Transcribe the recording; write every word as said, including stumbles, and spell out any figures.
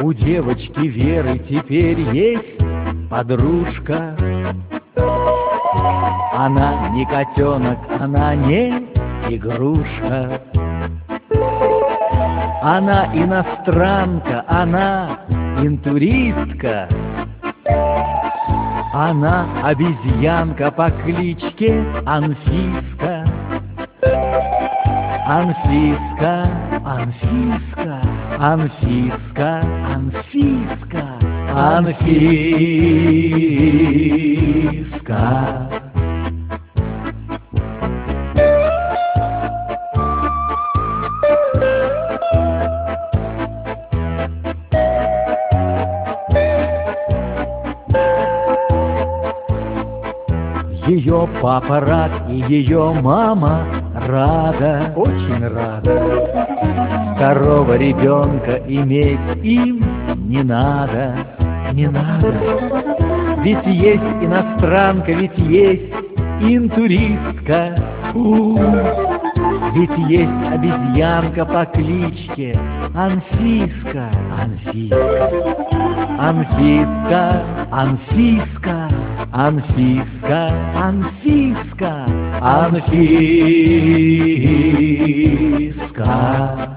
У девочки Веры теперь есть подружка. Она не котенок, она не игрушка. Она иностранка, она интуристка. Она обезьянка по кличке Анфиска. Анфиска, Анфиска, Анфиска, Анфиска, Анфиска. Ее папа рад и ее мама рада, очень рада. Второго ребенка иметь им не надо, не надо. Ведь есть иностранка, ведь есть интуристка. У-у-у. Ведь есть обезьянка по кличке Анфиска, Анфиска, Анфиска, Анфиска, Анфиска, Анфиска, Анфиска.